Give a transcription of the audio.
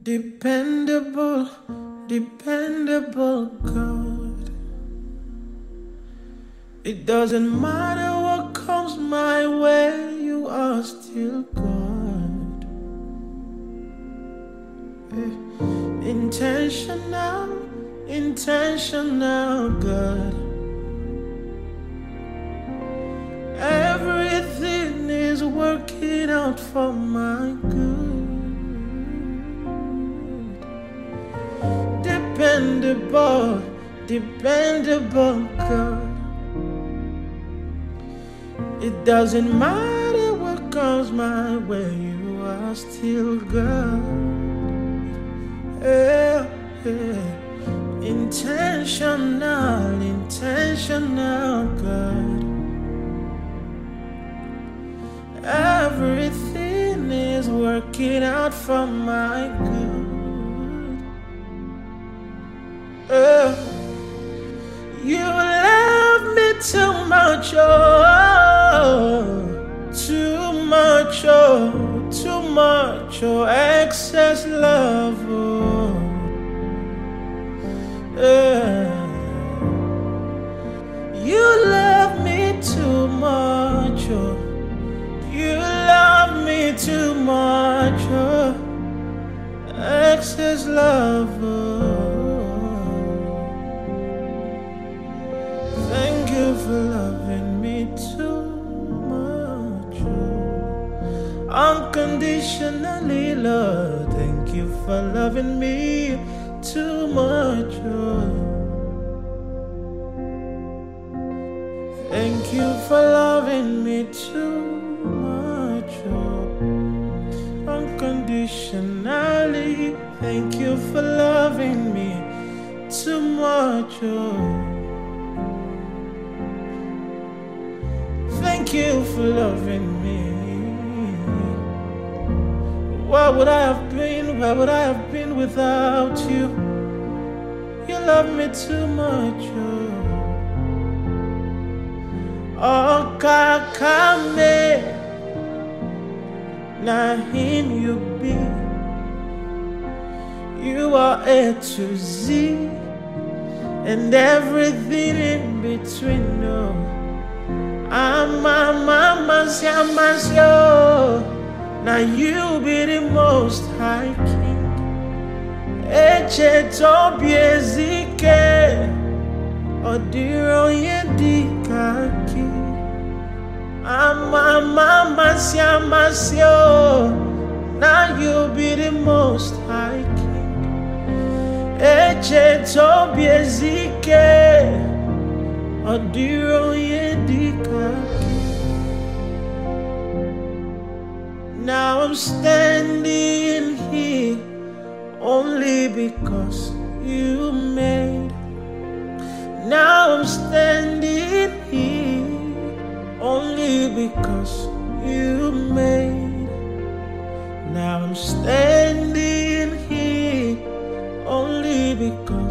Dependable, dependable God. It doesn't matter what comes my way, you are still God. Intentional, intentional God. Everything is working out for my good. Dependable, dependable God. It doesn't matter what comes my way, you are still God. Yeah, yeah. Intentional, intentional God. Everything is working out for my good. You love me too much, oh, too much, oh, too much, oh, excess love, oh, you love me too much, oh, you love me too much, oh, excess love, oh. Thank you for loving me too much, oh. Unconditionally, Lord. Thank you for loving me too much, oh. Thank you for loving me too much, oh. Unconditionally. Thank you for loving me too much, oh. Thank you for loving me. Where would I have been? Where would I have been without you? You love me too much, oh. Kakame, na him you be. You are A to Z, and everything in between, no. Now you be the most high king. Eche tobiezike odiro yedikaki. Now you be the most high king. Eche tobiezike odiro yedikaki. Now I'm standing here only because you made. Now I'm standing here only because you made. Now I'm standing here only because